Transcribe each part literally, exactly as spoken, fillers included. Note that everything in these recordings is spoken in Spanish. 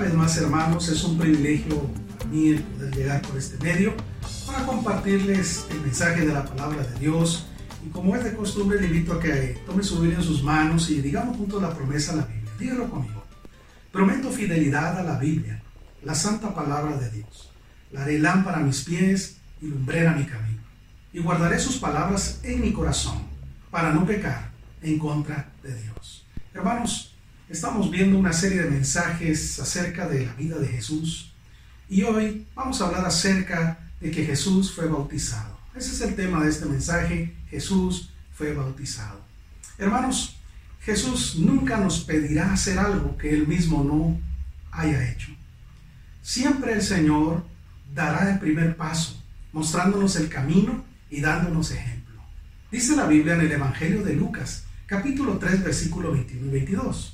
vez más, hermanos, es un privilegio para mí el poder llegar por este medio para compartirles el mensaje de la palabra de Dios. Y como es de costumbre, le invito a que tome su Biblia en sus manos y digamos juntos la promesa a la Biblia. Dígalo conmigo. Prometo fidelidad a la Biblia, la santa palabra de Dios. La haré lámpara a mis pies y lumbrera a mi camino. Y guardaré sus palabras en mi corazón para no pecar en contra de Dios. Hermanos, estamos viendo una serie de mensajes acerca de la vida de Jesús. Y hoy vamos a hablar acerca de que Jesús fue bautizado. Ese es el tema de este mensaje. Jesús fue bautizado. Hermanos, Jesús nunca nos pedirá hacer algo que Él mismo no haya hecho. Siempre el Señor dará el primer paso, mostrándonos el camino y dándonos ejemplo. Dice la Biblia en el Evangelio de Lucas, capítulo tres, versículo veintiuno y veintidós.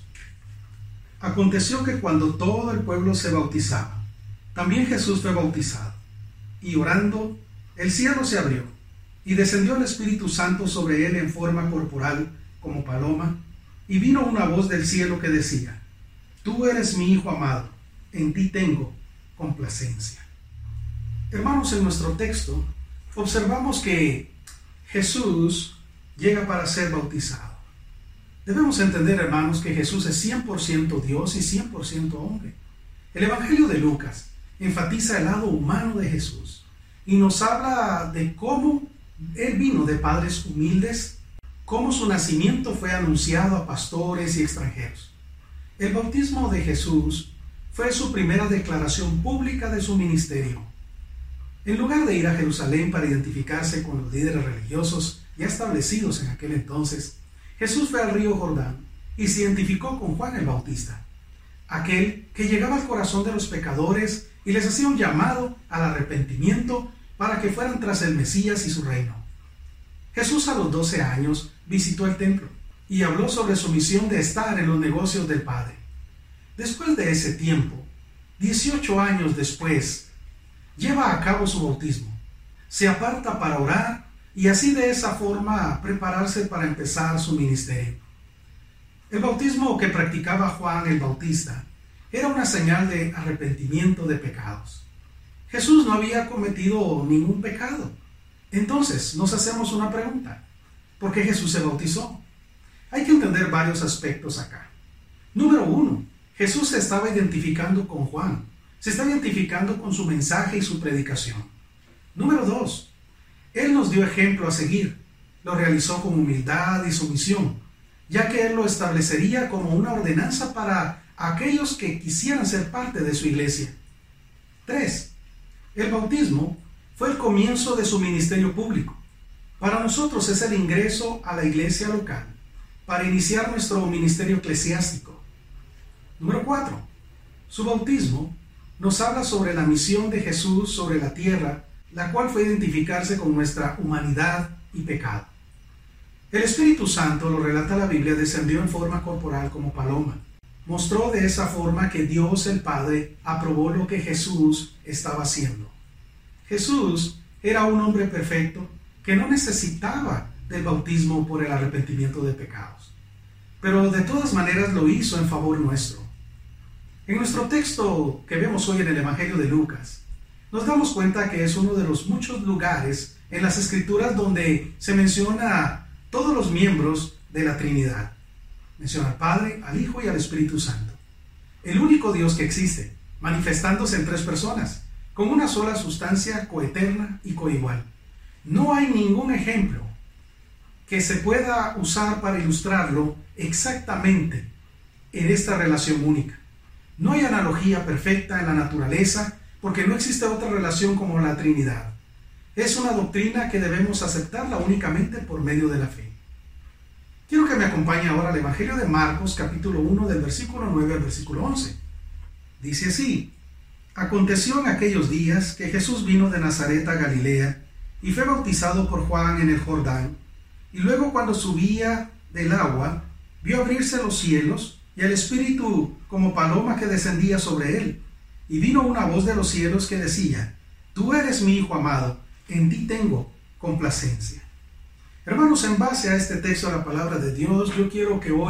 Aconteció que cuando todo el pueblo se bautizaba, también Jesús fue bautizado. Y orando, el cielo se abrió, y descendió el Espíritu Santo sobre él en forma corporal, como paloma, y vino una voz del cielo que decía: Tú eres mi Hijo amado, en ti tengo complacencia. Hermanos, en nuestro texto observamos que Jesús llega para ser bautizado. Debemos entender, hermanos, que Jesús es cien por ciento Dios y cien por ciento hombre. El Evangelio de Lucas enfatiza el lado humano de Jesús y nos habla de cómo Él vino de padres humildes, cómo su nacimiento fue anunciado a pastores y extranjeros. El bautismo de Jesús fue su primera declaración pública de su ministerio. En lugar de ir a Jerusalén para identificarse con los líderes religiosos ya establecidos en aquel entonces, Jesús fue al río Jordán y se identificó con Juan el Bautista, aquel que llegaba al corazón de los pecadores y les hacía un llamado al arrepentimiento para que fueran tras el Mesías y su reino. Jesús a los doce años visitó el templo y habló sobre su misión de estar en los negocios del Padre. Después de ese tiempo, dieciocho años después, lleva a cabo su bautismo, se aparta para orar y así de esa forma prepararse para empezar su ministerio. El bautismo que practicaba Juan el Bautista era una señal de arrepentimiento de pecados. Jesús no había cometido ningún pecado. Entonces nos hacemos una pregunta: ¿por qué Jesús se bautizó? Hay que entender varios aspectos acá. Número uno, Jesús se estaba identificando con Juan. Se está identificando con su mensaje y su predicación. Número dos, Él nos dio ejemplo a seguir. Lo realizó con humildad y sumisión, ya que Él lo establecería como una ordenanza para aquellos que quisieran ser parte de su iglesia. Tres, el bautismo fue el comienzo de su ministerio público. Para nosotros es el ingreso a la iglesia local para iniciar nuestro ministerio eclesiástico. Número cuatro, su bautismo nos habla sobre la misión de Jesús sobre la tierra, la cual fue identificarse con nuestra humanidad y pecado. El Espíritu Santo, lo relata la Biblia, descendió en forma corporal como paloma. Mostró de esa forma que Dios el Padre aprobó lo que Jesús estaba haciendo. Jesús era un hombre perfecto que no necesitaba del bautismo por el arrepentimiento de pecados, pero de todas maneras lo hizo en favor nuestro. En nuestro texto que vemos hoy en el Evangelio de Lucas, nos damos cuenta que es uno de los muchos lugares en las Escrituras donde se menciona a todos los miembros de la Trinidad. Menciona al Padre, al Hijo y al Espíritu Santo. El único Dios que existe, manifestándose en tres personas, con una sola sustancia coeterna y coigual. No hay ningún ejemplo que se pueda usar para ilustrarlo exactamente en esta relación única. No hay analogía perfecta en la naturaleza porque no existe otra relación como la Trinidad. Es una doctrina que debemos aceptarla únicamente por medio de la fe. Quiero que me acompañe ahora al Evangelio de Marcos, capítulo uno, del versículo nueve al versículo once. Dice así: Aconteció en aquellos días que Jesús vino de Nazaret a Galilea y fue bautizado por Juan en el Jordán, y luego cuando subía del agua, vio abrirse los cielos y el Espíritu como paloma que descendía sobre él. Y vino una voz de los cielos que decía: Tú eres mi Hijo amado, en ti tengo complacencia. Hermanos, en base a este texto de la palabra de Dios, yo quiero que hoy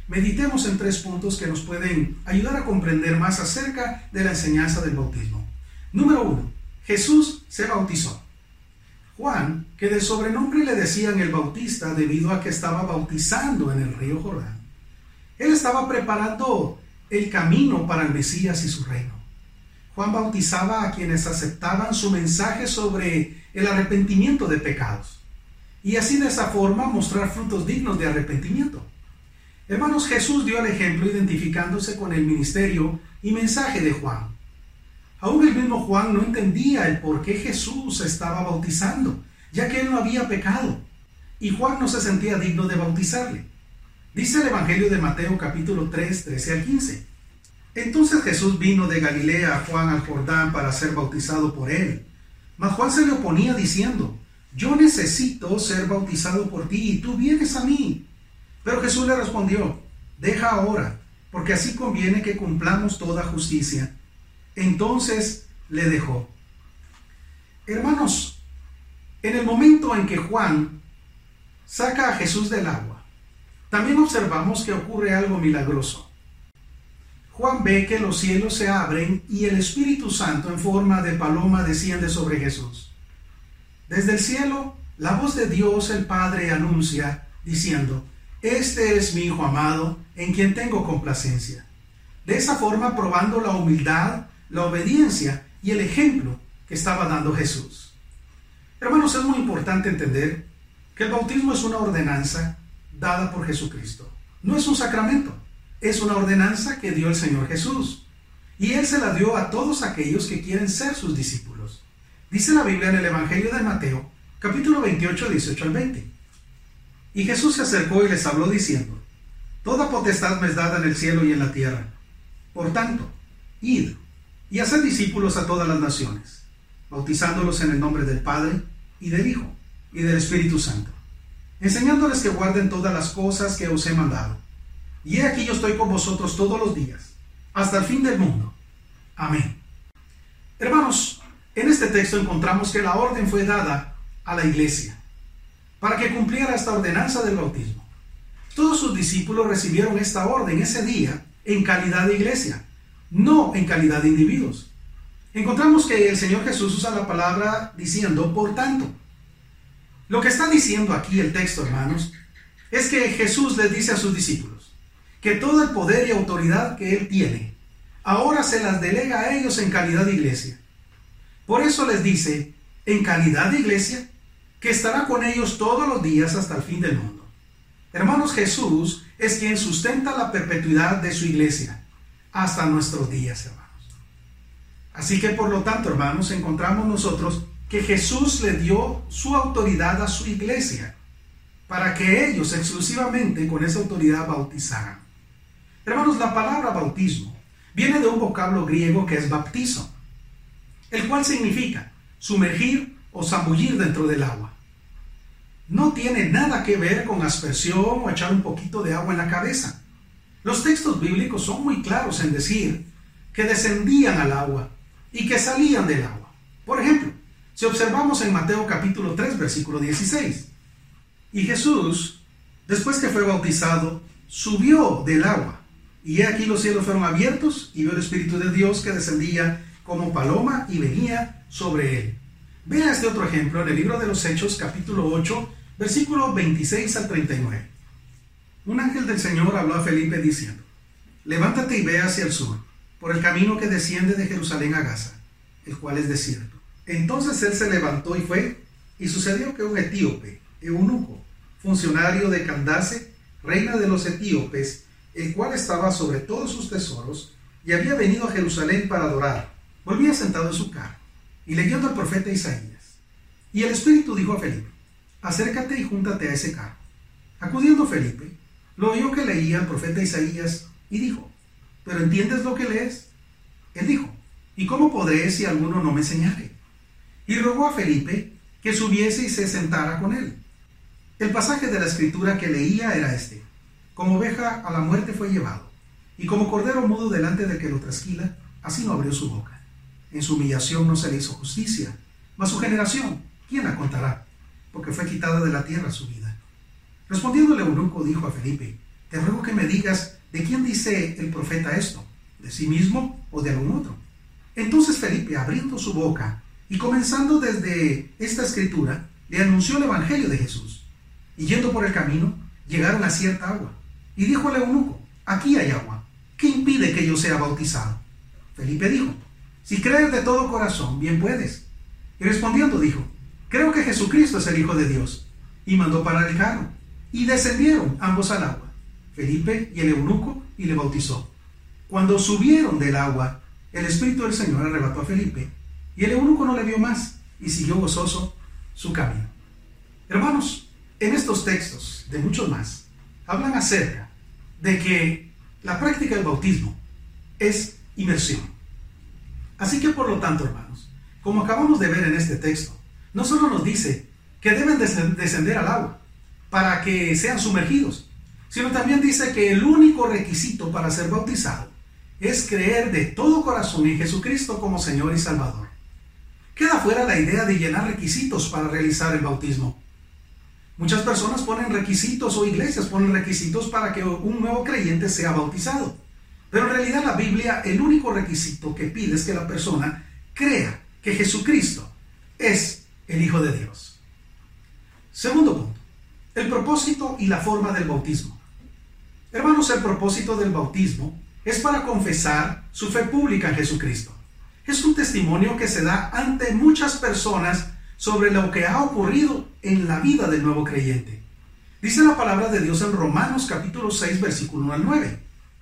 meditemos en tres puntos que nos pueden ayudar a comprender más acerca de la enseñanza del bautismo. Número uno, Jesús se bautizó. Juan, que de sobrenombre le decían el Bautista debido a que estaba bautizando en el río Jordán, él estaba preparando el camino para el Mesías y su reino. Juan bautizaba a quienes aceptaban su mensaje sobre el arrepentimiento de pecados, y así de esa forma mostrar frutos dignos de arrepentimiento. Hermanos, Jesús dio el ejemplo identificándose con el ministerio y mensaje de Juan. Aún el mismo Juan no entendía el por qué Jesús estaba bautizando, ya que él no había pecado, y Juan no se sentía digno de bautizarle. Dice el Evangelio de Mateo capítulo tres, trece al quince. Entonces Jesús vino de Galilea a Juan al Jordán para ser bautizado por él. Mas Juan se le oponía diciendo: yo necesito ser bautizado por ti, y tú vienes a mí. Pero Jesús le respondió: deja ahora, porque así conviene que cumplamos toda justicia. Entonces le dejó. Hermanos, en el momento en que Juan saca a Jesús del agua, también observamos que ocurre algo milagroso. Juan ve que los cielos se abren y el Espíritu Santo en forma de paloma desciende sobre Jesús. Desde el cielo, la voz de Dios el Padre anuncia, diciendo: este es mi Hijo amado, en quien tengo complacencia. De esa forma probando la humildad, la obediencia y el ejemplo que estaba dando Jesús. Hermanos, es muy importante entender que el bautismo es una ordenanza dada por Jesucristo. No es un sacramento, es una ordenanza que dio el Señor Jesús. Y Él se la dio a todos aquellos que quieren ser sus discípulos. Dice la Biblia en el Evangelio de Mateo, capítulo veintiocho, dieciocho al veinte. Y Jesús se acercó y les habló diciendo: toda potestad me es dada en el cielo y en la tierra. Por tanto, id y haced discípulos a todas las naciones, bautizándolos en el nombre del Padre, y del Hijo, y del Espíritu Santo, enseñándoles que guarden todas las cosas que os he mandado. Y he aquí yo estoy con vosotros todos los días, hasta el fin del mundo. Amén. Hermanos, en este texto encontramos que la orden fue dada a la iglesia, para que cumpliera esta ordenanza del bautismo. Todos sus discípulos recibieron esta orden ese día en calidad de iglesia, no en calidad de individuos. Encontramos que el Señor Jesús usa la palabra diciendo por tanto. Lo que está diciendo aquí el texto, hermanos, es que Jesús les dice a sus discípulos que todo el poder y autoridad que Él tiene, ahora se las delega a ellos en calidad de iglesia. Por eso les dice, en calidad de iglesia, que estará con ellos todos los días hasta el fin del mundo. Hermanos, Jesús es quien sustenta la perpetuidad de su iglesia hasta nuestros días, hermanos. Así que por lo tanto, hermanos, encontramos nosotros que Jesús le dio su autoridad a su iglesia para que ellos exclusivamente con esa autoridad bautizaran. Hermanos, la palabra bautismo viene de un vocablo griego que es baptizo, el cual significa sumergir o zambullir dentro del agua. No tiene nada que ver con aspersión o echar un poquito de agua en la cabeza. Los textos bíblicos son muy claros en decir que descendían al agua y que salían del agua. Por ejemplo, si observamos en Mateo capítulo tres, versículo dieciséis, y Jesús, después que fue bautizado, subió del agua, y he aquí los cielos fueron abiertos, y vio el Espíritu de Dios que descendía como paloma y venía sobre él. Vea este otro ejemplo en el libro de los Hechos, capítulo ocho, versículos veintiséis al treinta y nueve. Un ángel del Señor habló a Felipe diciendo: levántate y ve hacia el sur, por el camino que desciende de Jerusalén a Gaza, el cual es desierto. Entonces él se levantó y fue, y sucedió que un etíope, eunuco, funcionario de Candace, reina de los etíopes, el cual estaba sobre todos sus tesoros, y había venido a Jerusalén para adorar, volvía sentado en su carro, y leyendo al profeta Isaías. Y el Espíritu dijo a Felipe: acércate y júntate a ese carro. Acudiendo Felipe, lo oyó que leía el profeta Isaías, y dijo: ¿pero entiendes lo que lees? Él dijo: ¿y cómo podré si alguno no me enseñare? Y rogó a Felipe que subiese y se sentara con él. El pasaje de la escritura que leía era este: como oveja a la muerte fue llevado, y como cordero mudo delante de que lo trasquila, así no abrió su boca. En su humillación no se le hizo justicia, mas su generación, ¿quién la contará? Porque fue quitada de la tierra su vida. Respondiendo el eunuco dijo a Felipe: te ruego que me digas de quién dice el profeta esto, de sí mismo o de algún otro. Entonces Felipe, abriendo su boca y comenzando desde esta escritura, le anunció el evangelio de Jesús. Y yendo por el camino, llegaron a cierta agua. Y dijo al eunuco, aquí hay agua, ¿qué impide que yo sea bautizado? Felipe dijo, si crees de todo corazón, bien puedes. Y respondiendo dijo, creo que Jesucristo es el Hijo de Dios. Y mandó parar el carro. Y descendieron ambos al agua, Felipe y el eunuco, y le bautizó. Cuando subieron del agua, el Espíritu del Señor arrebató a Felipe, y el eunuco no le vio más, y siguió gozoso su camino. Hermanos, en estos textos, de muchos más, hablan acerca de que la práctica del bautismo es inmersión. Así que por lo tanto, hermanos, como acabamos de ver en este texto, no solo nos dice que deben descender al agua para que sean sumergidos, sino también dice que el único requisito para ser bautizado es creer de todo corazón en Jesucristo como Señor y Salvador. Queda fuera la idea de llenar requisitos para realizar el bautismo. Muchas personas ponen requisitos o iglesias ponen requisitos para que un nuevo creyente sea bautizado. Pero en realidad la Biblia, el único requisito que pide es que la persona crea que Jesucristo es el Hijo de Dios. Segundo punto, el propósito y la forma del bautismo. Hermanos, el propósito del bautismo es para confesar su fe pública en Jesucristo. Es un testimonio que se da ante muchas personas sobre lo que ha ocurrido en la vida del nuevo creyente. Dice la palabra de Dios en Romanos capítulo seis, versículo uno al nueve.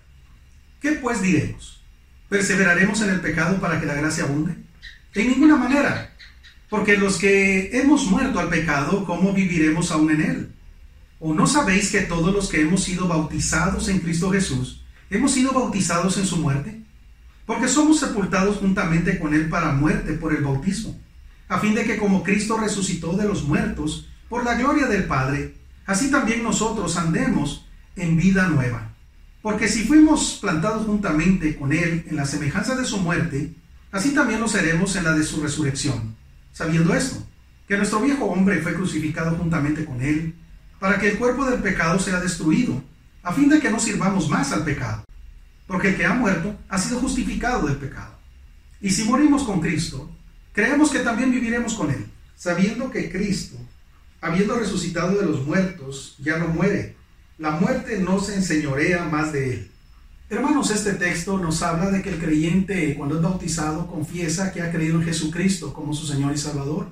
¿Qué pues diremos? ¿Perseveraremos en el pecado para que la gracia abunde? En ninguna manera, porque los que hemos muerto al pecado, ¿cómo viviremos aún en él? ¿O no sabéis que todos los que hemos sido bautizados en Cristo Jesús, hemos sido bautizados en su muerte? Porque somos sepultados juntamente con él para muerte por el bautismo, a fin de que como Cristo resucitó de los muertos por la gloria del Padre, así también nosotros andemos en vida nueva. Porque si fuimos plantados juntamente con él en la semejanza de su muerte, así también lo seremos en la de su resurrección, sabiendo esto, que nuestro viejo hombre fue crucificado juntamente con él, para que el cuerpo del pecado sea destruido, a fin de que no sirvamos más al pecado. Porque el que ha muerto ha sido justificado del pecado. Y si morimos con Cristo, creemos que también viviremos con él, sabiendo que Cristo, habiendo resucitado de los muertos, ya no muere. La muerte no se enseñorea más de él. Hermanos, este texto nos habla de que el creyente, cuando es bautizado, confiesa que ha creído en Jesucristo como su Señor y Salvador.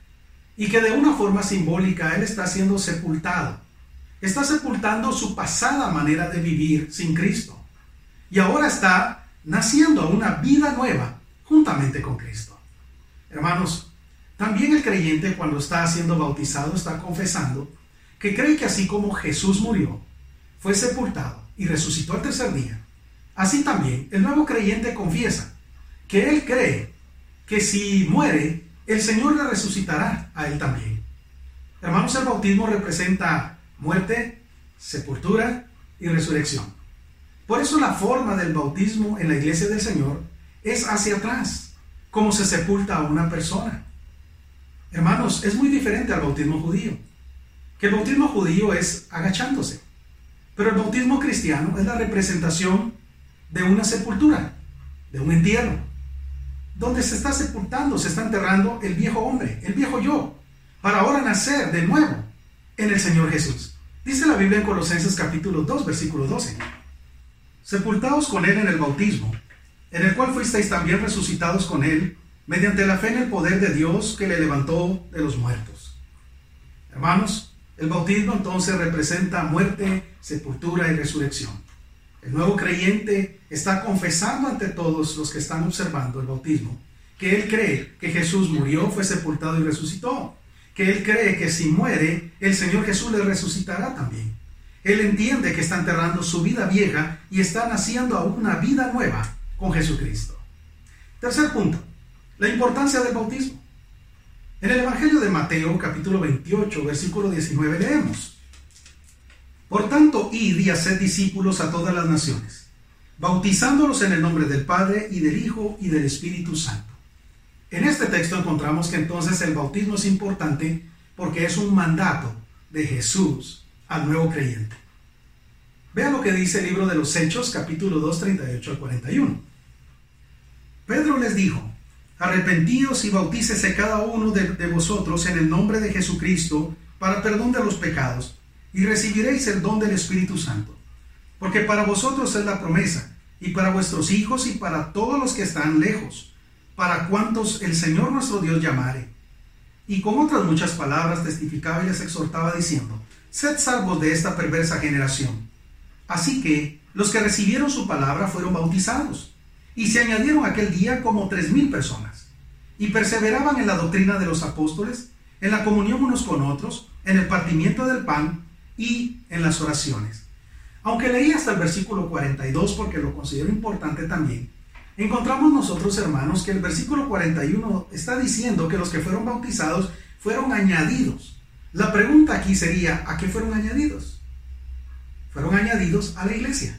Y que de una forma simbólica él está siendo sepultado. Está sepultando su pasada manera de vivir sin Cristo. Y ahora está naciendo a una vida nueva juntamente con Cristo. Hermanos, también el creyente cuando está siendo bautizado está confesando que cree que así como Jesús murió, fue sepultado y resucitó al tercer día, así también el nuevo creyente confiesa que él cree que si muere, el Señor le resucitará a él también. Hermanos, el bautismo representa muerte, sepultura y resurrección. Por eso la forma del bautismo en la iglesia del Señor es hacia atrás, como se sepulta a una persona. Hermanos, es muy diferente al bautismo judío, que el bautismo judío es agachándose, pero el bautismo cristiano es la representación de una sepultura, de un entierro, donde se está sepultando, se está enterrando el viejo hombre, el viejo yo, para ahora nacer de nuevo en el Señor Jesús. Dice la Biblia en Colosenses capítulo dos, versículo doce. Sepultados con él en el bautismo, en el cual fuisteis también resucitados con él, mediante la fe en el poder de Dios que le levantó de los muertos. Hermanos, el bautismo entonces representa muerte, sepultura y resurrección. El nuevo creyente está confesando ante todos los que están observando el bautismo que él cree que Jesús murió, fue sepultado y resucitó. Que él cree que si muere, el Señor Jesús le resucitará también. Él entiende que está enterrando su vida vieja y está naciendo a una vida nueva con Jesucristo. Tercer punto, la importancia del bautismo. En el Evangelio de Mateo, capítulo veintiocho, versículo diecinueve, leemos: Por tanto, id y haced discípulos a todas las naciones, bautizándolos en el nombre del Padre, y del Hijo, y del Espíritu Santo. En este texto encontramos que entonces el bautismo es importante porque es un mandato de Jesús al nuevo creyente. Vea lo que dice el libro de los Hechos, capítulo dos, treinta y ocho al cuarenta y uno. Pedro les dijo: arrepentíos y bautícese cada uno de, de vosotros en el nombre de Jesucristo para perdón de los pecados, y recibiréis el don del Espíritu Santo. Porque para vosotros es la promesa, y para vuestros hijos y para todos los que están lejos, para cuantos el Señor nuestro Dios llamare. Y con otras muchas palabras testificaba y les exhortaba diciendo: sed salvos de esta perversa generación. Así que los que recibieron su palabra fueron bautizados, y se añadieron aquel día como tres mil personas, y perseveraban en la doctrina de los apóstoles, en la comunión unos con otros, en el partimiento del pan y en las oraciones. Aunque leí hasta el versículo cuarenta y dos porque lo considero importante también, encontramos nosotros, hermanos, que el versículo cuarenta y uno está diciendo que los que fueron bautizados fueron añadidos. La pregunta aquí sería: ¿a qué fueron añadidos? Fueron añadidos a la iglesia.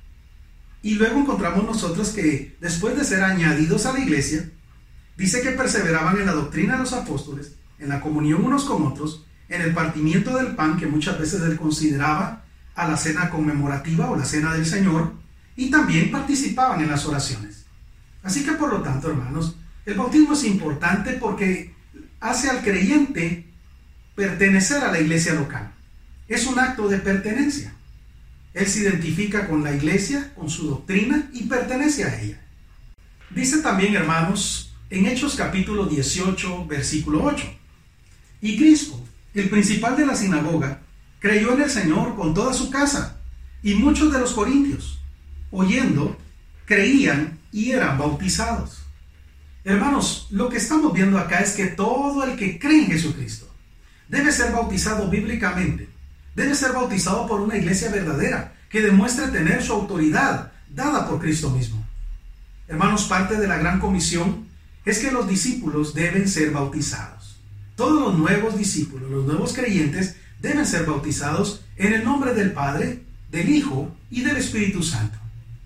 Y luego encontramos nosotros que después de ser añadidos a la iglesia, dice que perseveraban en la doctrina de los apóstoles, en la comunión unos con otros, en el partimiento del pan, que muchas veces él consideraba a la cena conmemorativa o la cena del Señor, y también participaban en las oraciones. Así que por lo tanto, hermanos, el bautismo es importante porque hace al creyente pertenecer a la iglesia local. Es un acto de pertenencia. Él se identifica con la iglesia, con su doctrina, y pertenece a ella. Dice también, hermanos, en Hechos capítulo dieciocho, versículo ocho: y Crispo, el principal de la sinagoga, creyó en el Señor con toda su casa, y muchos de los corintios, oyendo, creían y eran bautizados. Hermanos, lo que estamos viendo acá es que todo el que cree en Jesucristo debe ser bautizado bíblicamente. Debe ser bautizado por una iglesia verdadera que demuestre tener su autoridad dada por Cristo mismo. Hermanos, parte de la gran comisión es que los discípulos deben ser bautizados. Todos los nuevos discípulos, los nuevos creyentes, deben ser bautizados en el nombre del Padre, del Hijo y del Espíritu Santo.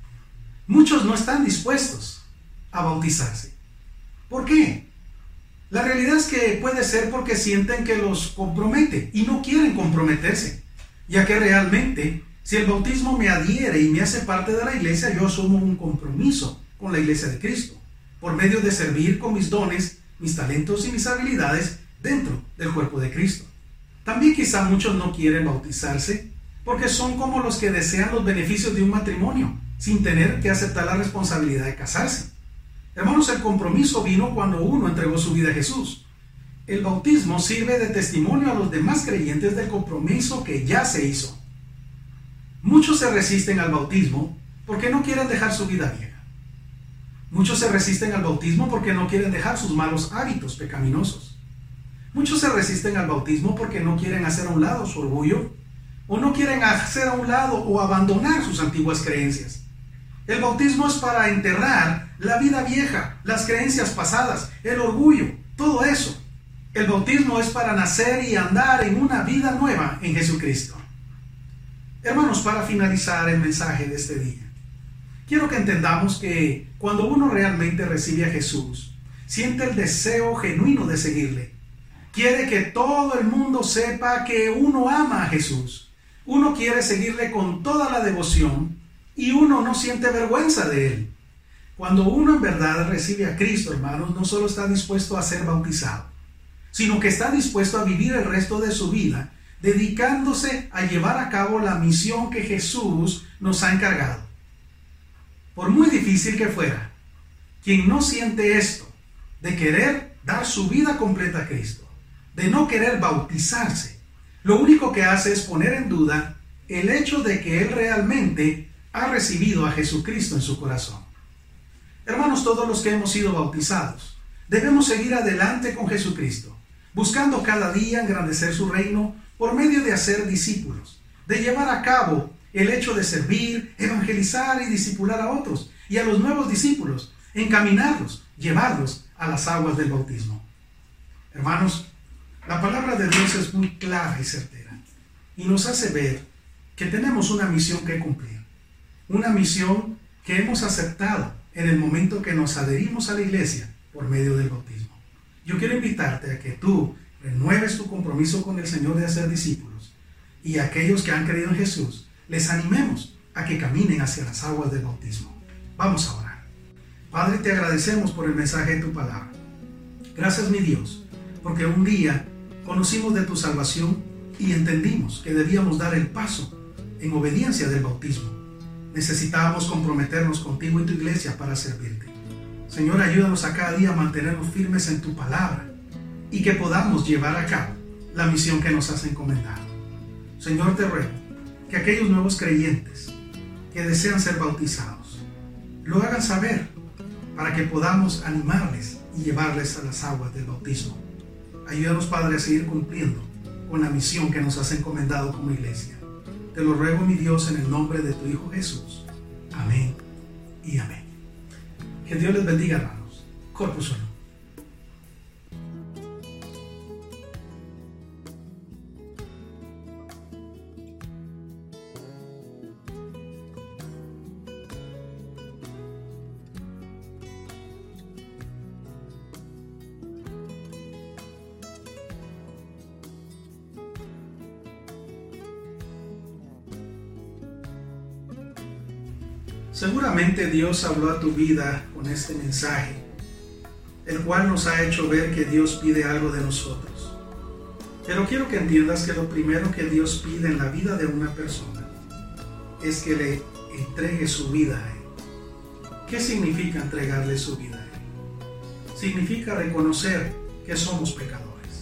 Muchos no están dispuestos a bautizarse. ¿Por qué? La realidad es que puede ser porque sienten que los compromete y no quieren comprometerse, ya que realmente, si el bautismo me adhiere y me hace parte de la iglesia, yo asumo un compromiso con la iglesia de Cristo, por medio de servir con mis dones, mis talentos y mis habilidades dentro del cuerpo de Cristo. También quizá muchos no quieren bautizarse porque son como los que desean los beneficios de un matrimonio, sin tener que aceptar la responsabilidad de casarse. Hermanos, el compromiso vino cuando uno entregó su vida a Jesús. El bautismo sirve de testimonio a los demás creyentes del compromiso que ya se hizo. Muchos se resisten al bautismo porque no quieren dejar su vida vieja. Muchos se resisten al bautismo porque no quieren dejar sus malos hábitos pecaminosos. Muchos se resisten al bautismo porque no quieren hacer a un lado su orgullo, o no quieren hacer a un lado o abandonar sus antiguas creencias. El bautismo es para enterrar la vida vieja, las creencias pasadas, el orgullo, todo eso. El bautismo es para nacer y andar en una vida nueva en Jesucristo. Hermanos, para finalizar el mensaje de este día, quiero que entendamos que cuando uno realmente recibe a Jesús, siente el deseo genuino de seguirle. Quiere que todo el mundo sepa que uno ama a Jesús. Uno quiere seguirle con toda la devoción y uno no siente vergüenza de él. Cuando uno en verdad recibe a Cristo, hermanos, no solo está dispuesto a ser bautizado, sino que está dispuesto a vivir el resto de su vida dedicándose a llevar a cabo la misión que Jesús nos ha encargado. Por muy difícil que fuera, quien no siente esto, de querer dar su vida completa a Cristo, de no querer bautizarse, lo único que hace es poner en duda el hecho de que él realmente ha recibido a Jesucristo en su corazón. Hermanos, todos los que hemos sido bautizados, debemos seguir adelante con Jesucristo, buscando cada día engrandecer su reino por medio de hacer discípulos, de llevar a cabo el hecho de servir, evangelizar y discipular a otros, y a los nuevos discípulos, encaminarlos, llevarlos a las aguas del bautismo. Hermanos, la palabra de Dios es muy clara y certera, y nos hace ver que tenemos una misión que cumplir, una misión que hemos aceptado en el momento que nos adherimos a la iglesia por medio del bautismo. Yo quiero invitarte a que tú renueves tu compromiso con el Señor de hacer discípulos, y aquellos que han creído en Jesús les animemos a que caminen hacia las aguas del bautismo. Vamos a orar. Padre, te agradecemos por el mensaje de tu palabra. Gracias, mi Dios, porque un día conocimos de tu salvación y entendimos que debíamos dar el paso en obediencia del bautismo. Necesitábamos comprometernos contigo y tu iglesia para servirte. Señor, ayúdanos a cada día a mantenernos firmes en tu palabra y que podamos llevar a cabo la misión que nos has encomendado. Señor, te ruego que aquellos nuevos creyentes que desean ser bautizados lo hagan saber para que podamos animarles y llevarles a las aguas del bautismo. Ayúdanos, Padre, a seguir cumpliendo con la misión que nos has encomendado como iglesia. Te lo ruego, mi Dios, en el nombre de tu Hijo Jesús. Amén y amén. Que Dios les bendiga, hermanos. Corpus Uno. Seguramente Dios habló a tu vida con este mensaje, el cual nos ha hecho ver que Dios pide algo de nosotros. Pero quiero que entiendas que lo primero que Dios pide en la vida de una persona es que le entregue su vida a Él. ¿Qué significa entregarle su vida a Él? Significa reconocer que somos pecadores.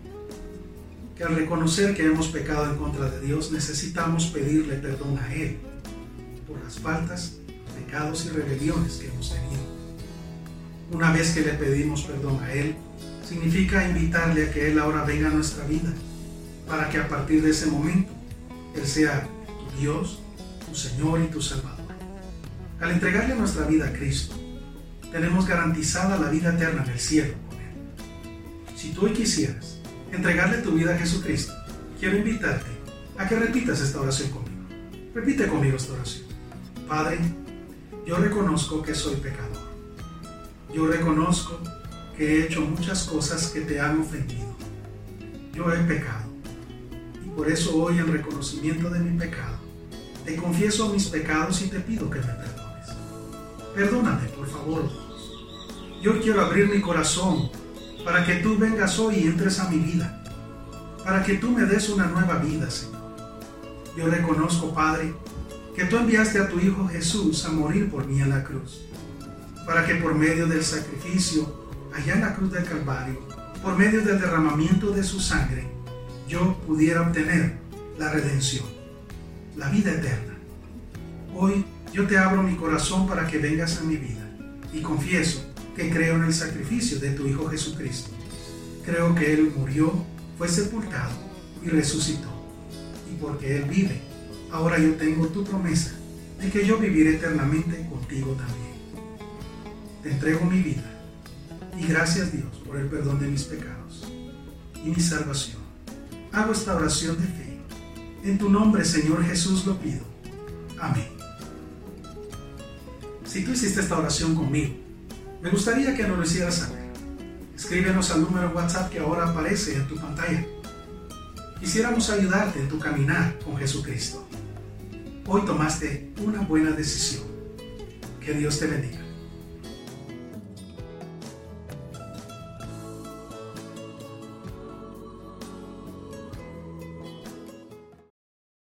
Que al reconocer que hemos pecado en contra de Dios, necesitamos pedirle perdón a Él por las faltas, pecados y rebeliones que hemos tenido. Una vez que le pedimos perdón a Él, significa invitarle a que Él ahora venga a nuestra vida, para que a partir de ese momento Él sea tu Dios, tu Señor y tu Salvador. Al entregarle nuestra vida a Cristo, tenemos garantizada la vida eterna en el cielo con Él. Si tú hoy quisieras entregarle tu vida a Jesucristo, quiero invitarte a que repitas esta oración conmigo. Repite conmigo esta oración. Padre, yo reconozco que soy pecador. Yo reconozco que he hecho muchas cosas que te han ofendido. Yo he pecado. Y por eso hoy, en reconocimiento de mi pecado, te confieso mis pecados y te pido que me perdones. Perdóname, por favor. Yo quiero abrir mi corazón para que tú vengas hoy y entres a mi vida, para que tú me des una nueva vida, Señor. Yo reconozco, Padre, que tú enviaste a tu Hijo Jesús a morir por mí en la cruz, para que por medio del sacrificio allá en la cruz del Calvario, por medio del derramamiento de su sangre, yo pudiera obtener la redención, la vida eterna. Hoy yo te abro mi corazón para que vengas a mi vida y confieso que creo en el sacrificio de tu Hijo Jesucristo. Creo que Él murió, fue sepultado y resucitó. Y porque Él vive, ahora yo tengo tu promesa de que yo viviré eternamente contigo también. Te entrego mi vida y gracias, Dios, por el perdón de mis pecados y mi salvación. Hago esta oración de fe. En tu nombre, Señor Jesús, lo pido. Amén. Si tú hiciste esta oración conmigo, me gustaría que nos lo hicieras saber. Escríbenos al número WhatsApp que ahora aparece en tu pantalla. Quisiéramos ayudarte en tu caminar con Jesucristo. Hoy tomaste una buena decisión. Que Dios te bendiga.